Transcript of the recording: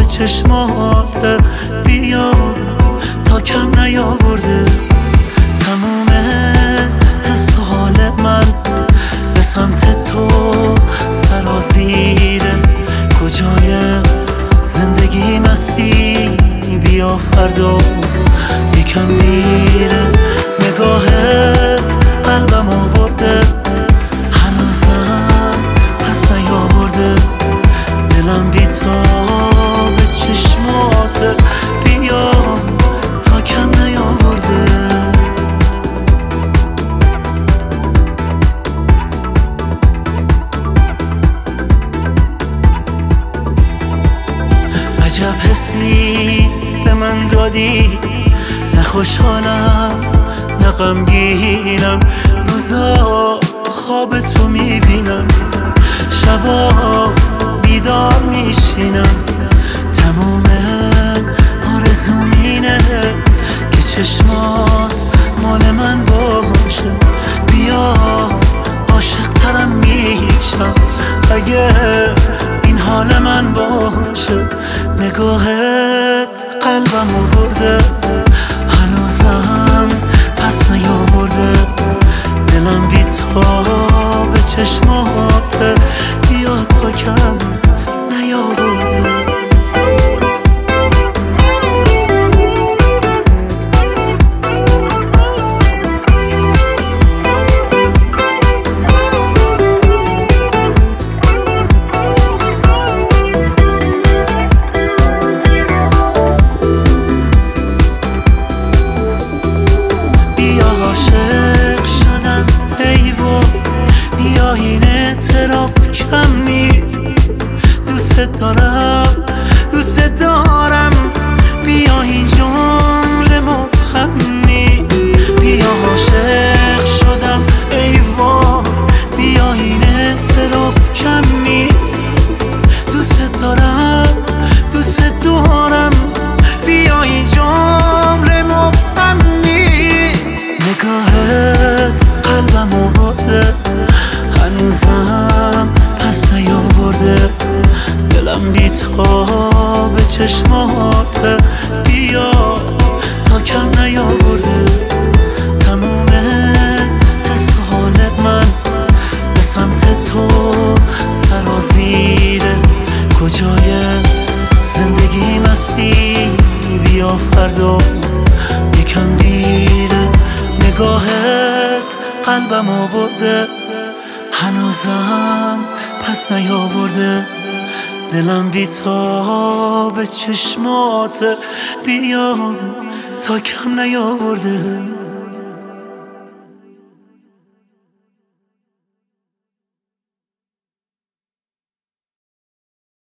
چشمات بیا تا کم نیاورده تموم حس و حال من به سمت تو سرازیره کجای زندگی مستی بیا فردا یکم دیره نگاهت قلبم آورده هنوزم پس نیاورده دلم بی تو به چشمات بیا تا کم نیاورده عجب حسی به من دادی نه خوشحالم نه غمگینم روزا خواب تو میبینم شبا بیدار میشینم تموم آرزوم اینه که چشمات مال من باشه بیا عاشق ترم میشم اگه این حال من باشه نگاهت قلبم آورده هنوزم پس نیاورده دلم بی تو به چشمات بیا تا کم نیاورده عاشق شدم ای و بیا این اعتراف کم نیست دوست دارم بیا این جمله مبهم نیست بیا عاشق شدم ای و بیا این اعتراف کم نیست دوست دارم بیا این جمله مبهم نیست نگاهت قلبم آورده هنوزم پس نیاورده دلم بی تو به چشمات بیا تا کم نیاورده تموم حس و حال من به سمت تو سرازیره کجای زندگی مستی بیا فردا یکم دیره نگاهت قلبم آورده هنوزم پس نیاورده دلم بی تو به چشمات بیا تا کم نیاورده